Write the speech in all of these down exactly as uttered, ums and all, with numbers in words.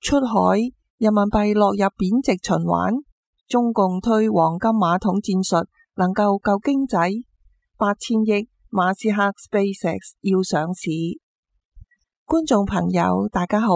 出海，人民幣落入貶值循環。中共推黃金馬桶戰術能夠救經濟？八千億馬斯克 SpaceX 要上市。觀眾朋友大家好，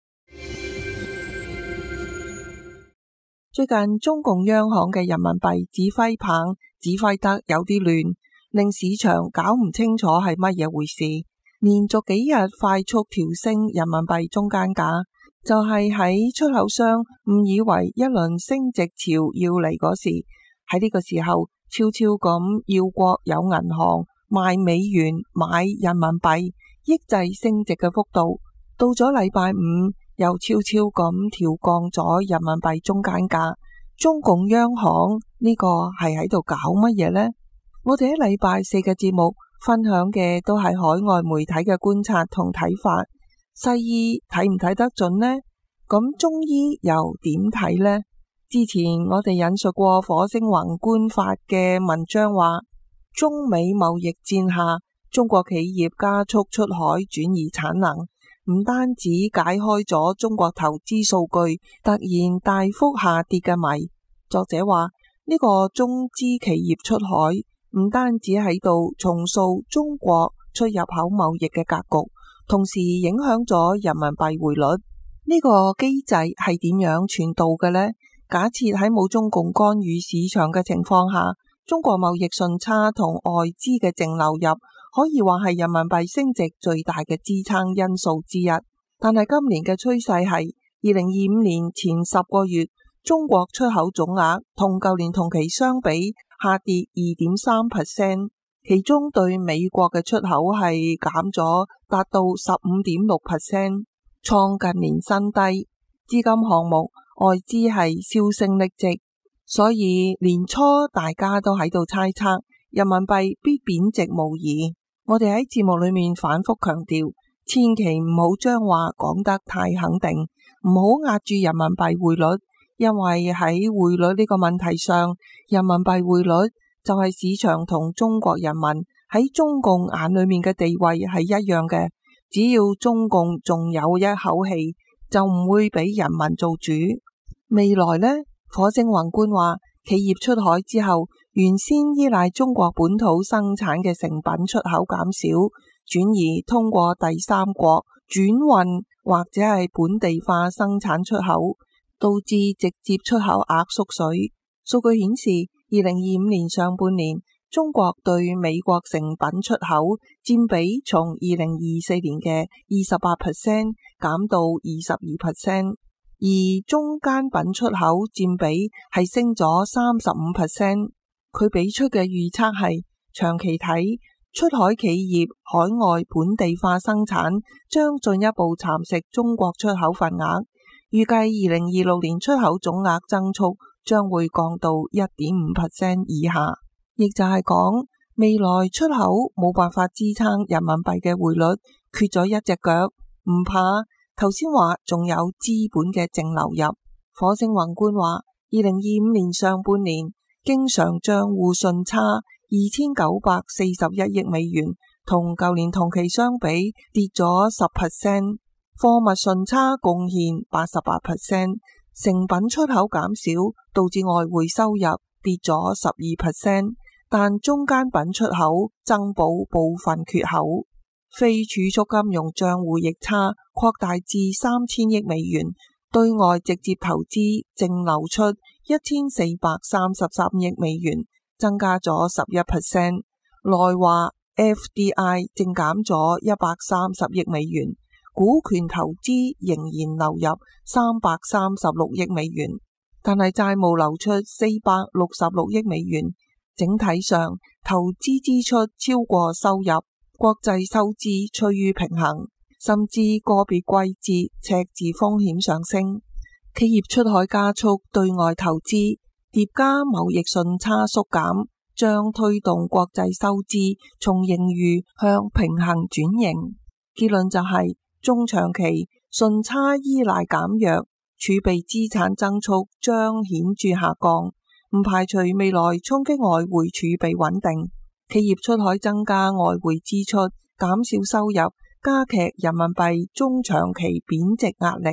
最近中共央行嘅人民幣指揮棒指揮得有啲亂，令市場搞唔清楚係乜嘢回事。連續幾日快速調升人民幣中間價，就係喺出口商誤以為一輪升值潮要嚟嗰時，喺呢個時候悄悄咁要國有銀行賣美元買人民幣，抑制升值嘅幅度。到咗禮拜五又悄悄咁調降咗人民幣中間價。中共央行呢個係喺度搞乜嘢呢？我哋喺禮拜四嘅節目分享嘅都係海外媒體嘅觀察同睇法。西醫睇唔睇得準呢？咁中醫又點睇呢？之前我哋引述過火星宏觀發嘅文章話，中美貿易戰下，中國企業加速出海轉移產能，唔單止解開咗中國投資數據突然大幅下跌嘅謎。作者話呢個中資企業出海唔單止喺度重塑中國出入口貿易嘅格局，同時影響咗人民幣匯率。呢個機制係點樣傳導嘅呢？假設喺冇中共干預市場嘅情況下，中國貿易順差同外資嘅淨流入可以話係人民幣升值最大嘅支撐因素之一。但係今年嘅趨勢係二零二五年前十個月，中國出口總額同舊年同期相比下跌二點三 percent， 其中對美國嘅出口係減咗達到十五點六 percent， 創近年新低。資金項目外資係銷聲匿跡，所以年初大家都喺度猜測人民幣必貶值無疑。我哋喺節目裏面反覆強調，千祈唔好將話講得太肯定，唔好壓住人民幣匯率，因為喺匯率呢個問題上，人民幣匯率就係市場同中國人民喺中共眼裏面嘅地位係一樣嘅。只要中共仲有一口氣，就唔會俾人民做主。未來呢，火星宏觀話，企業出海之後，原先依賴中國本土生產嘅成品出口減少，轉移通過第三國轉運或者係本地化生產出口，導致直接出口額縮水。數據顯示，二零二五年上半年，中國對美國成品出口佔比從二零二四年嘅二十八 percent 減到二十二 percent， 而中間品出口佔比係升咗三十五 percent。佢俾出嘅預測係長期睇，出海企業海外本地化生產將進一步蠶食中國出口份額。預計二零二六年出口總額增速將會降到一點五 percent 以下，亦就係講未來出口冇辦法支撐人民幣嘅匯率，缺咗一隻腳。唔怕，頭先話仲有資本嘅淨流入。火星宏觀話，二零二五年上半年經常賬戶順差二千九百四十一億美元，同舊年同期相比跌咗十 percent。貨物順差貢獻八十八 percent， 成品出口減少，導致外匯收入跌咗十二 percent， 但中間品出口增補部分缺口。非儲蓄金融賬戶逆差擴大至三千億美元，對外直接投資淨流出一千四百三十三億美元，增加咗十一 percent。內話 F D I 淨減咗一百三十億美元。股權投資仍然流入三百三十六億美元，但係債務流出四百六十六億美元。整體上，投資支出超過收入，國際收支趨於平衡，甚至個別季節赤字風險上升。企業出海加速，對外投資疊加貿易順差縮減，將推動國際收支從盈餘向平衡轉型。結論就係、是。中長期順差依賴減弱，儲備資產增速將顯著下降，唔排除未來衝擊外匯儲備穩定。企業出海增加外匯支出，減少收入，加劇人民幣中長期貶值壓力。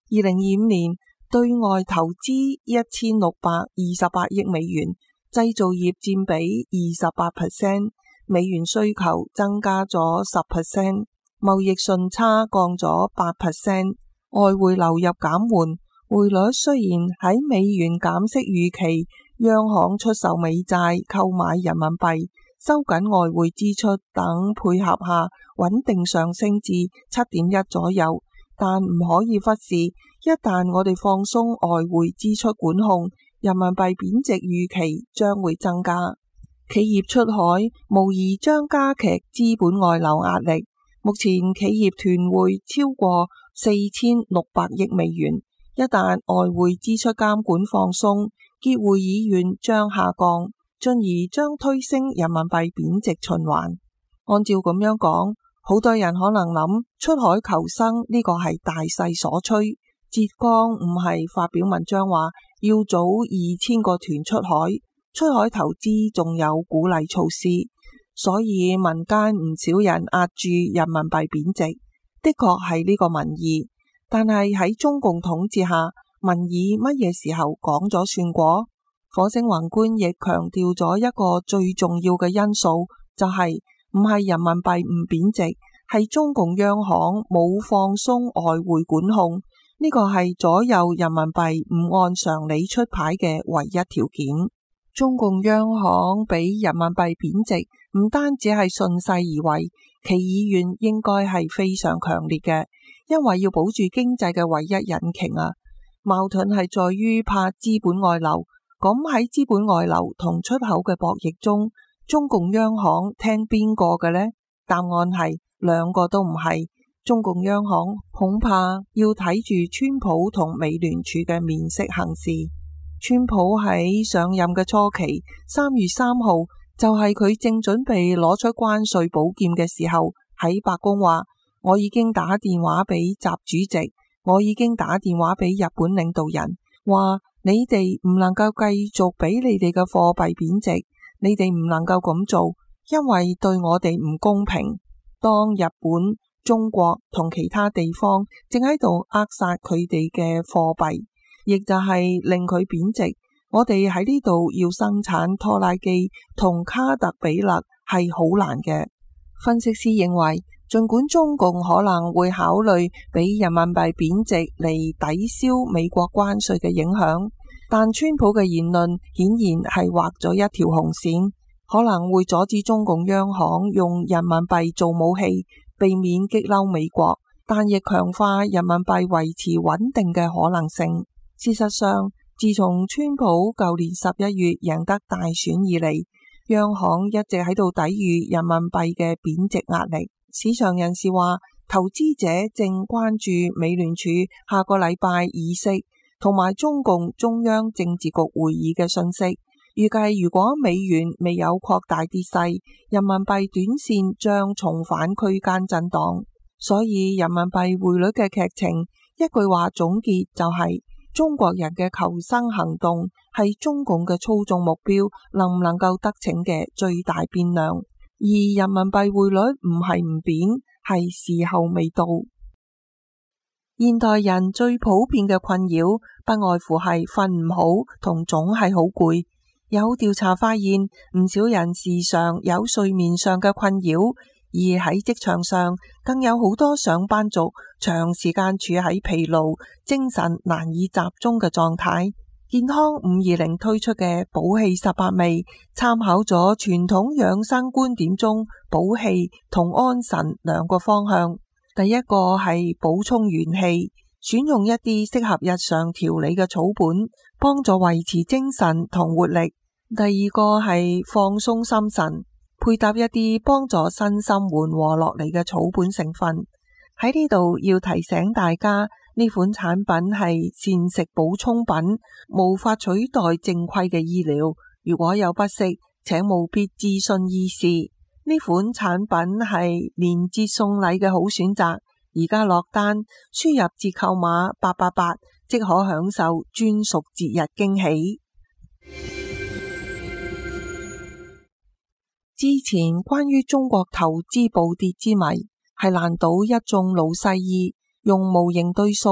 二零二五年對外投資一千六百二十八億美元，製造業佔比二十八 percent， 美元需求增加咗十 percent， 貿易順差降咗八 percent， 外匯流入減緩，匯率雖然喺美元減息預期，央行出售美債購買人民幣，收緊外匯支出等配合下，穩定上升至七點一左右。但唔可以忽視，一旦我哋放鬆外匯支出管控，人民幣貶值預期將會增加。企業出海無疑將加劇資本外流壓力。目前企業團匯超過四千六百億美元，一旦外匯支出監管放鬆，結匯意願將下降，進而將推升人民幣貶值循環。按照咁樣講，好多人可能諗出海求生呢個係大勢所趨。浙江唔係發表文章話要組二千個團出海，出海投資仲有鼓勵措施，所以民間唔少人壓住人民幣貶值，的確係呢個民意。但係喺中共統治下，民意乜嘢時候講咗算過？火星宏觀亦強調咗一個最重要嘅因素，就係唔係人民幣唔貶值，係中共央行冇放鬆外匯管控，呢個係左右人民幣唔按常理出牌嘅唯一條件。中共央行俾人民幣貶值，唔單止係順勢而為，其意願應該係非常強烈嘅。因為要保住經濟嘅唯一引擎啊，矛盾係在於怕資本外流。咁喺資本外流同出口嘅博弈中，中共央行聽邊個嘅呢？答案係兩個都唔係。中共央行恐怕要睇住川普同美聯儲嘅面色行事。川普喺上任嘅初期，三月三號就係佢正準備攞出關稅寶劍嘅時候，喺白宮話：我已經打電話俾習主席，我已經打電話俾日本領導人，話你哋唔能夠繼續俾你哋嘅貨幣貶值，你哋唔能夠咁做，因為對我哋唔公平。當日本、中國同其他地方正喺度扼殺佢哋嘅貨幣，亦就係令佢貶值，我哋喺呢度要生產拖拉機同卡特彼勒係好難嘅。分析師認為，儘管中共可能會考慮俾人民幣貶值嚟抵消美國關稅嘅影響，但川普嘅言論顯然係畫咗一條紅線，可能會阻止中共央行用人民幣做武器，避免激嬲美國，但亦強化人民幣維持穩定嘅可能性。事實上，自從川普舊年十一月贏得大選以嚟，央行一直喺度抵禦人民幣嘅貶值壓力。市場人士話，投資者正關注美聯儲下個禮拜議息同埋中共中央政治局會議嘅訊息。預計如果美元未有擴大跌勢，人民幣短線將重返區間震盪。所以人民幣匯率嘅劇情，一句話總結就係、是、中國人嘅求生行動係中共嘅操縱目標能唔能夠得逞嘅最大變量。而人民幣匯率唔係唔貶，係時候未到。現代人最普遍嘅困擾，不外乎係瞓唔好同總係好攰。有調查發現，唔少人時常有睡眠上嘅困擾，而喺職場上，更有好多上班族長時間處喺疲勞、精神難以集中嘅狀態。健康五二零推出嘅補氣十八味，參考咗傳統養生觀點中補氣同安神兩個方向。第一個係補充元氣，選用一啲適合日常調理嘅草本，幫助維持精神同活力。第二個係放鬆心神，配搭一啲幫助身心緩和落嚟嘅草本成分。喺呢度要提醒大家，呢款產品係膳食補充品，無法取代正規嘅醫療。如果有不適，請務必諮詢醫師。呢款產品係連節送禮嘅好選擇。而家落單，輸入折扣碼八八八，即可享受專屬節日驚喜。之前關於中國投資暴跌之謎，係難倒一眾老西醫，用模型對數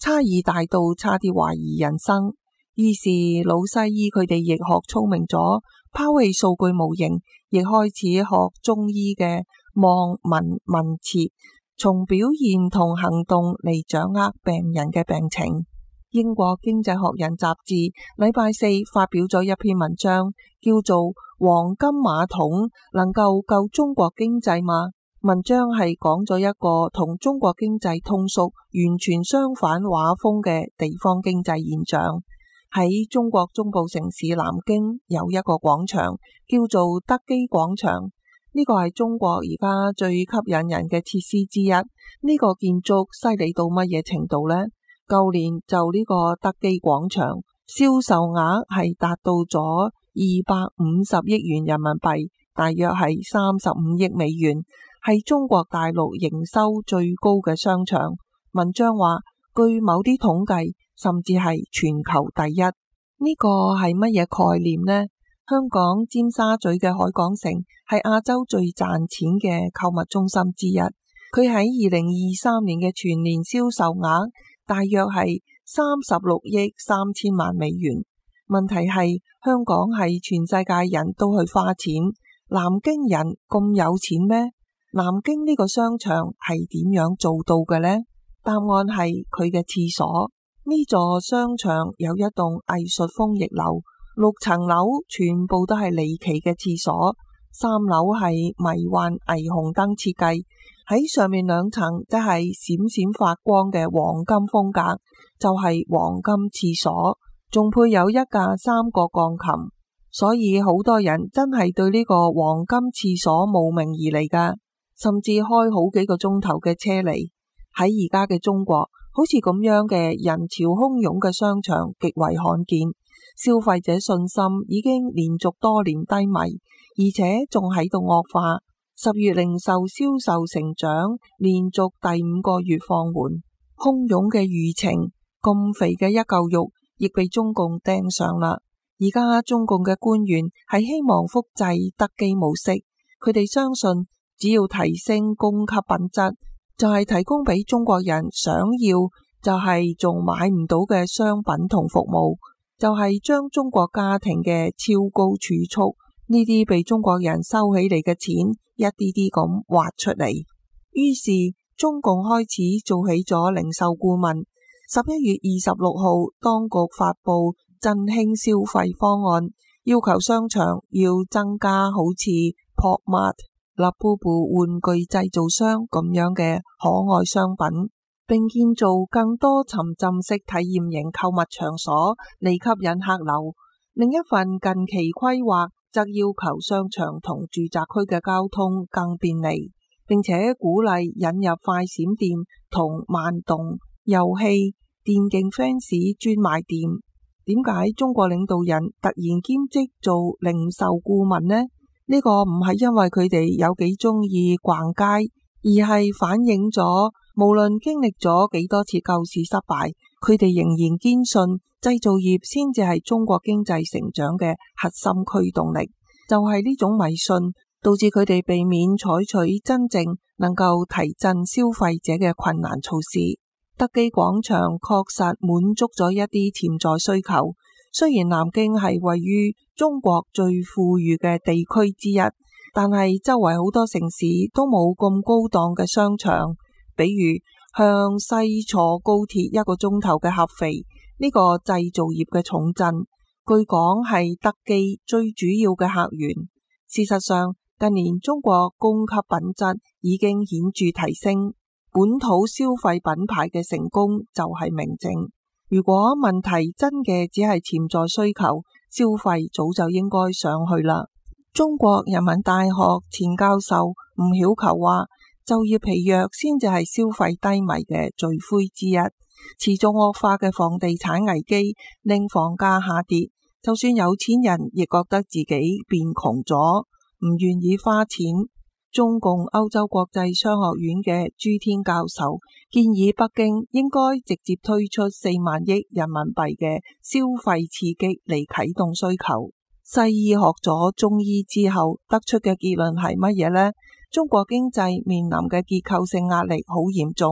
差異大到差啲懷疑人生。於是老西醫佢哋亦學聰明咗，拋棄數據模型，亦開始學中醫嘅望聞問切，從表現同行動嚟掌握病人嘅病情。英國經濟學人雜誌禮拜四發表咗一篇文章，叫做《黃金馬桶能夠救中國經濟嗎》？文章係講咗一個同中國經濟通俗完全相反畫風嘅地方經濟現象。喺中國中部城市南京有一個廣場叫做德基廣場，呢個係中國而家最吸引人嘅設施之一。呢個建築犀利到乜嘢程度呢？舊年就呢個德基廣場銷售額係達到咗二百五十億元人民幣，大約係三十五億美元，係中國大陸營收最高嘅商場。文章話，據某啲統計，甚至係全球第一。呢個係乜嘢概念呢？香港尖沙咀嘅海港城係亞洲最賺錢嘅購物中心之一，佢喺二零二三年嘅全年銷售額大約係三十六億三千萬美元。問題係香港係全世界人都去花錢，南京人咁有錢咩？南京呢個商場係點樣做到嘅呢？答案係佢嘅廁所。呢座商場有一棟藝術風翼樓，六層樓全部都係離奇嘅廁所，三樓係迷幻霓虹燈設計，喺上面兩層即係閃閃發光嘅黃金風格，就係黃金廁所，仲配有一架三角鋼琴，所以好多人真係對呢個黃金廁所慕名而嚟㗎，甚至開好幾個鐘頭嘅車嚟。喺而家嘅中國，好似咁樣嘅人潮洶湧嘅商場極為罕見，消費者信心已經連續多年低迷，而且仲喺度惡化。十月零售銷售成長連續第五個月放緩，洶湧嘅輿情，咁肥嘅一嚿肉亦被中共盯上啦。而家中共嘅官員係希望複製德基模式，佢哋相信只要提升供給品質，就係提供俾中國人想要，就係仲買唔到嘅商品同服務，就係將中國家庭嘅超高儲蓄呢啲被中國人收起嚟嘅錢一啲啲咁挖出嚟。於是中共開始做起咗零售顧問。十一月二十六號，當局發布振興消費方案，要求商場要增加好似樸麥、立布布玩具製造商咁樣嘅可愛商品，並建造更多沉浸式體驗型購物場所嚟吸引客流。另一份近期規劃則要求商場同住宅區嘅交通更便利，並且鼓勵引入快閃店同慢動、遊戲、電競 fans 專賣店。點解中國領導人突然兼職做零售顧問呢？呢個唔係因為佢哋有幾中意逛街，而係反映咗無論經歷咗幾多次救市失敗，佢哋仍然堅信製造業先至係中國經濟成長嘅核心驅動力。就係呢種迷信導致佢哋避免採取真正能夠提振消費者嘅困難措施。德基廣場確實滿足咗一啲潛在需求。雖然南京係位於中國最富裕嘅地區之一，但係周圍好多城市都冇咁高檔嘅商場，比如向西坐高鐵一個鐘頭嘅合肥呢個製造業嘅重鎮，據講係德基最主要嘅客源。事實上，近年中國供給品質已經顯著提升，本土消費品牌嘅成功就係明證。如果問題真嘅只係潛在需求，消費早就應該上去啦。中國人民大學前教授吳曉球話，就業疲弱先至係消費低迷嘅罪魁之一。持續惡化嘅房地產危機令房價下跌，就算有錢人亦覺得自己變窮咗，唔願意花錢。中共歐洲國際商學院嘅朱天教授建議北京應該直接推出四萬億人民幣嘅消費刺激嚟啟動需求。西醫學咗中醫之後得出嘅結論係乜嘢呢？中國經濟面臨嘅結構性壓力好嚴重，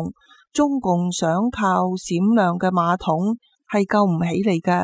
中共想靠閃亮嘅馬桶係救唔起你嘅。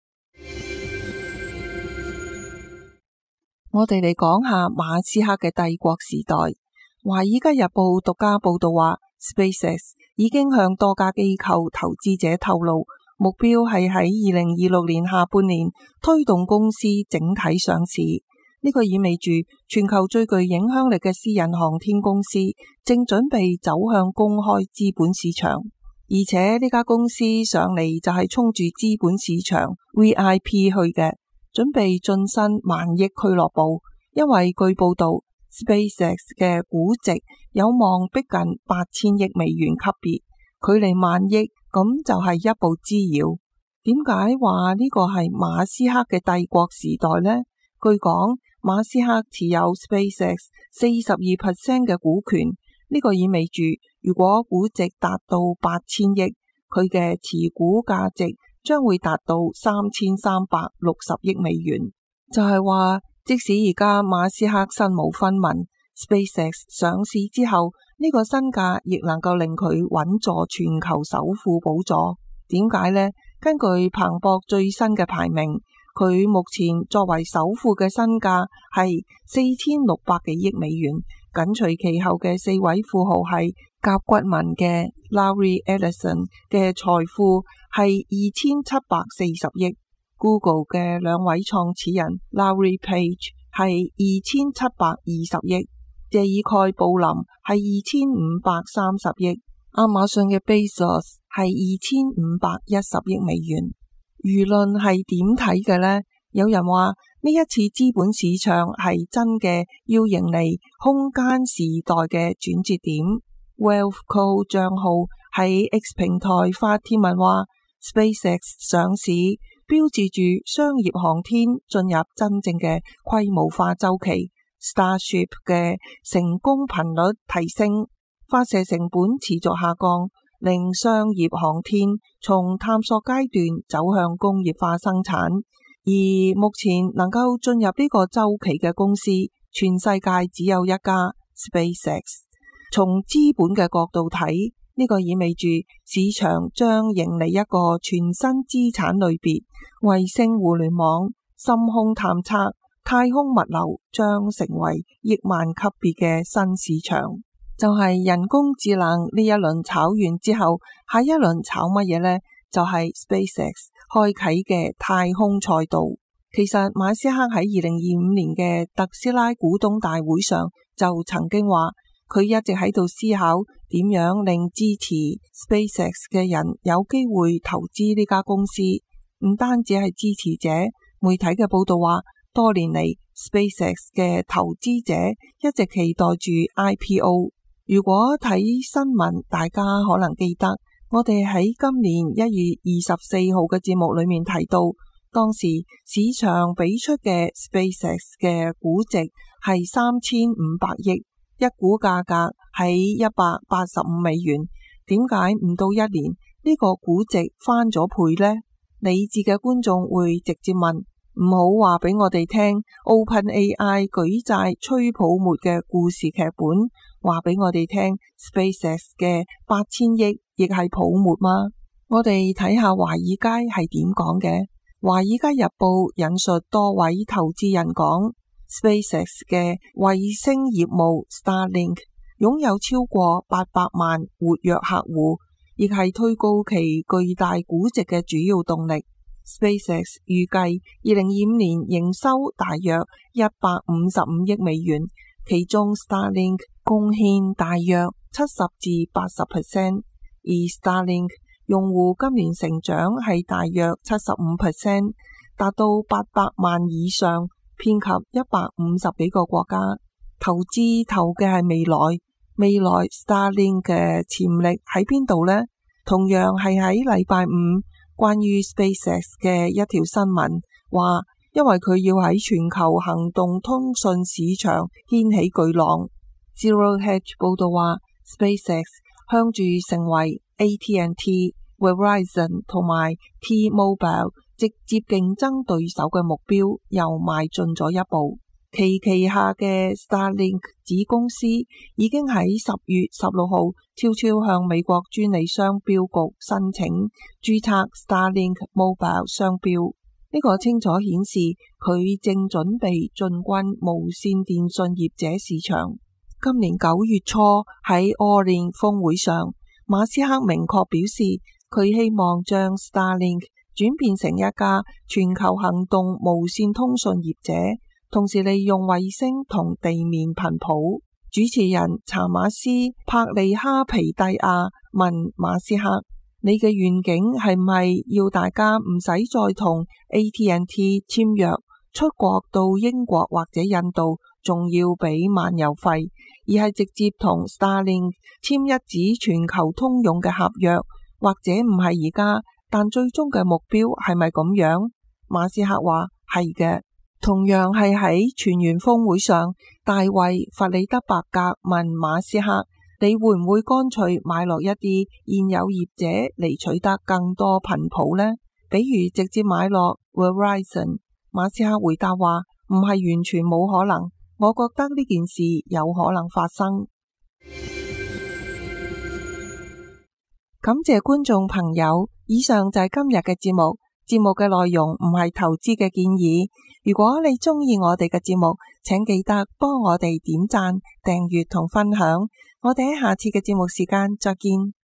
我哋嚟講下馬斯克嘅帝國時代。華爾街日報獨家報道話 SpaceX 已經向多家機構投資者透露，目標係喺二零二六年下半年推動公司整體上市。呢個意味住全球最具影響力嘅私人航天公司正準備走向公開資本市場，而且呢家公司上嚟就係衝住資本市場 V I P 去嘅，準備晉身萬億俱樂部。因為據報道 SpaceX 嘅估值有望逼近八千億美元級別，距離萬億咁就係一步之遙。點解話呢個係馬斯克嘅帝國時代呢？據講馬斯克持有 SpaceX 四十二 percent 嘅股權，呢個意味住如果估值達到八千億，佢嘅持股價值將會達到三千三百六十億美元。就係話，即使而家馬斯克身無分文， SpaceX 上市之後，呢個身價亦能夠令佢穩坐全球首富寶座。點解呢？根據彭博最新嘅排名，佢目前作為首富嘅身價係四千六百幾億美元，緊隨其後嘅四位富豪係甲骨文嘅 Larry Ellison 嘅財富係二千七百四十億， Google 嘅兩位創始人 Larry Page 係二千七百二十億，謝爾蓋布林係二千五百三十億，亞馬遜嘅 Bezos 係二千五百一十億美元。輿論係點睇嘅呢？有人話呢一次資本市場係真嘅要迎嚟空間時代嘅轉折點。Wealthco 賬號喺 X 平台發帖文話 SpaceX 上市標誌住商業航天進入真正嘅規模化周期， Starship 嘅成功頻率提升，發射成本持續下降，令商業航天從探索階段走向工業化生產。而目前能夠進入呢個周期嘅公司，全世界只有一家 SpaceX。從資本嘅角度睇，呢個意味住市場將迎嚟一個全新資產類別，衛星互聯網、深空探測、太空物流將成為億萬級別嘅新市場。就係人工智能呢一輪炒完之後，下一輪炒乜嘢呢？就係 SpaceX 開啟嘅太空賽道。其實馬斯克喺二零二五年嘅特斯拉股東大會上就曾經話，佢一直喺度思考點樣令支持 SpaceX 嘅人有機會投資呢家公司。唔單止係支持者，媒體嘅報道話，多年嚟 SpaceX 嘅投資者一直期待住 I P O。如果睇新聞，大家可能記得，我哋喺今年一月二十四號嘅節目裏面提到，當時市場俾出嘅 SpaceX 嘅估值係三千五百億，一股價格喺一百八十五美元。點解唔到一年呢個估值翻咗倍呢？理智嘅觀眾會直接問，唔好話俾我哋聽 OpenAI 舉債吹泡沫嘅故事劇本，話俾我哋聽 SpaceX 嘅八千億亦係泡沫嗎？我哋睇下華爾街係點講嘅。華爾街日報引述多位投資人講， SpaceX 嘅衛星業務 Starlink 擁有超過八百萬活躍客戶，亦係推高其巨大估值嘅主要動力。SpaceX 預計二零二五年營收大約一百五十五億美元，其中 Starlink 貢獻大約七十至八十 percent， 而 Starlink 用戶今年成長係大約七十五 percent， 達到八百萬以上，遍及一百五十幾個國家。投資投嘅係未來，未來 Starlink 嘅潛力喺邊度呢？同樣係喺禮拜五關於 SpaceX 嘅一條新聞話，因為佢要喺全球行動通訊市場掀起巨浪。Zero Hedge 報道話 SpaceX 向住成為 A T and T、Verizon 同埋 T-Mobile 直接競爭對手嘅目標又邁進咗一步。 其旗下嘅 Starlink 子公司已經喺十月十六號悄悄向美國專利商標局申請註冊 Starlink Mobile 商標。呢個清楚顯示佢正準備進軍無線電信業者市場。今年九月初喺 Orin 峰會上，馬斯克明確表示佢希望將 Starlink 轉變成一家全球行動無線通訊業者，同時利用衛星同地面頻譜。主持人查馬斯帕利哈皮蒂亞問馬斯克：你嘅願景係唔係要大家唔使再同 A T and T 簽約，出國到英國或者印度仲要俾漫遊費，而係直接同 Starlink 簽一紙全球通用嘅合約，或者唔係而家，但最終嘅目標係咪咁樣？馬斯克話係嘅。同樣係喺全員峰會上，大衛弗里德伯格問馬斯克：你會唔會乾脆買落一啲現有業者嚟取得更多頻譜呢？比如直接買落 Verizon。馬斯克回答話：唔係完全冇可能，我覺得呢件事有可能發生。感謝觀眾朋友，以上就係今日嘅節目。節目嘅內容唔係投資嘅建議。如果你鍾意我哋嘅節目，請記得幫我哋點讚、訂閱同分享。我哋喺下次嘅節目時間再見。